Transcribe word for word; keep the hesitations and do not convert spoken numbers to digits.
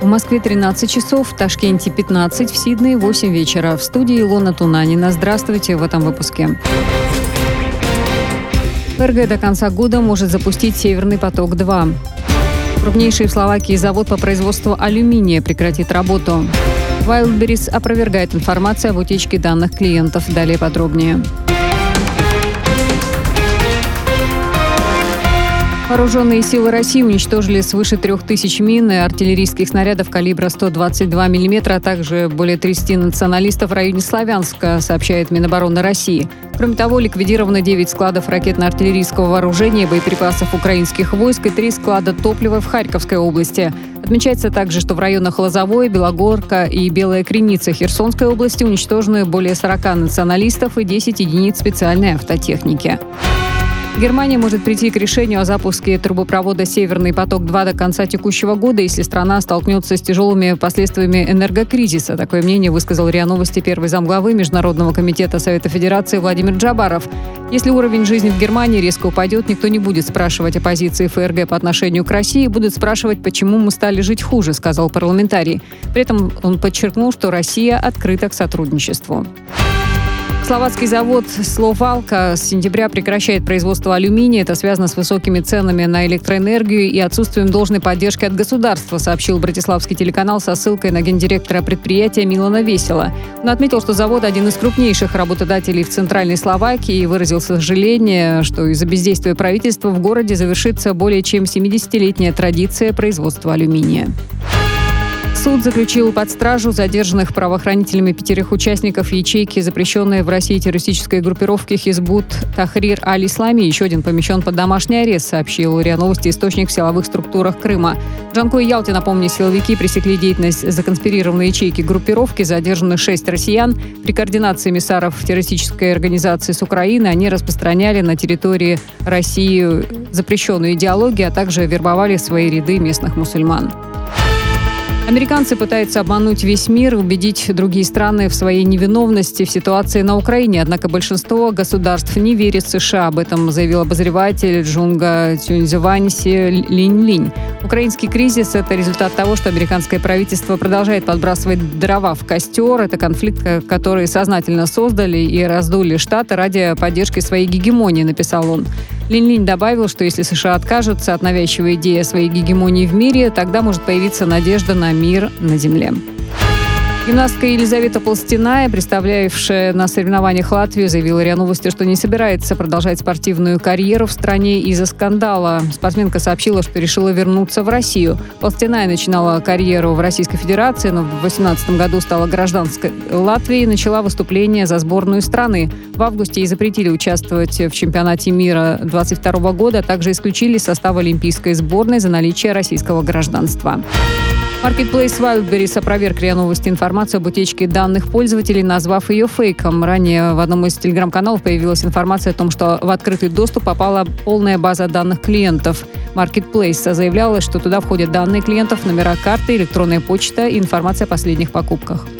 В Москве тринадцать часов, в Ташкенте пятнадцать, в Сиднее восемь вечера. В студии Илона Тунанина. Здравствуйте в этом выпуске. ФРГ до конца года может запустить «Северный поток-два». Крупнейший в Словакии завод по производству алюминия прекратит работу. Wildberries опровергает информацию об утечке данных клиентов. Далее подробнее. Вооруженные силы России уничтожили свыше трех тысяч мин и артиллерийских снарядов калибра сто двадцать два миллиметра, а также более тридцати националистов в районе Славянска, сообщает Минобороны России. Кроме того, ликвидировано девять складов ракетно-артиллерийского вооружения, боеприпасов украинских войск и три склада топлива в Харьковской области. Отмечается также, что в районах Лозовой, Белогорка и Белая Креница Херсонской области уничтожены более сорока националистов и десять единиц специальной автотехники. Германия может прийти к решению о запуске трубопровода «Северный поток-два» до конца текущего года, если страна столкнется с тяжелыми последствиями энергокризиса. Такое мнение высказал РИА Новости первый замглавы Международного комитета Совета Федерации Владимир Джабаров. Если уровень жизни в Германии резко упадет, никто не будет спрашивать о позиции ФРГ по отношению к России, будут спрашивать, почему мы стали жить хуже, сказал парламентарий. При этом он подчеркнул, что Россия открыта к сотрудничеству. Словацкий завод «Словалка» с сентября прекращает производство алюминия. Это связано с высокими ценами на электроэнергию и отсутствием должной поддержки от государства, сообщил братиславский телеканал со ссылкой на гендиректора предприятия Милана Весела. Он отметил, что завод один из крупнейших работодателей в Центральной Словакии и выразил сожаление, что из-за бездействия правительства в городе завершится более чем семидесятилетняя традиция производства алюминия. Суд заключил под стражу задержанных правоохранителями пятерых участников ячейки, запрещенной в России террористической группировки «Хизбут Тахрир аль-Ислами». Еще один помещен под домашний арест, сообщил РИА Новости источник в силовых структурах Крыма. В Джанкой и Ялте, напомню, силовики пресекли деятельность законспирированной ячейки группировки. Задержаны шесть россиян. При координации эмиссаров террористической организации с Украины они распространяли на территории России запрещенную идеологию, а также вербовали в свои ряды местных мусульман. Американцы пытаются обмануть весь мир и убедить другие страны в своей невиновности в ситуации на Украине. Однако большинство государств не верит США. Об этом заявил обозреватель Джунга Тюньзеванси Линь-Линь. Украинский кризис – это результат того, что американское правительство продолжает подбрасывать дрова в костер. Это конфликт, который сознательно создали и раздули Штаты ради поддержки своей гегемонии, написал он. Линь-Линь добавил, что если США откажутся от навязчивой идеи о своей гегемонии в мире, тогда может появиться надежда на мир на земле. Гимнастка Елизавета Полстяная, представлявшая на соревнованиях Латвию, заявила РИА Новости, что не собирается продолжать спортивную карьеру в стране из-за скандала. Спортсменка сообщила, что решила вернуться в Россию. Полстяная начинала карьеру в Российской Федерации, но в две тысячи восемнадцатом году стала гражданской Латвии и начала выступление за сборную страны. В августе ей запретили участвовать в чемпионате мира две тысячи двадцать второго года, а также исключили из состава олимпийской сборной за наличие российского гражданства. Marketplace Wildberries опроверг РИА Новости информацию об утечке данных пользователей, назвав ее фейком. Ранее в одном из телеграм-каналов появилась информация о том, что в открытый доступ попала полная база данных клиентов. Marketplace заявляла, что туда входят данные клиентов, номера карты, электронная почта и информация о последних покупках.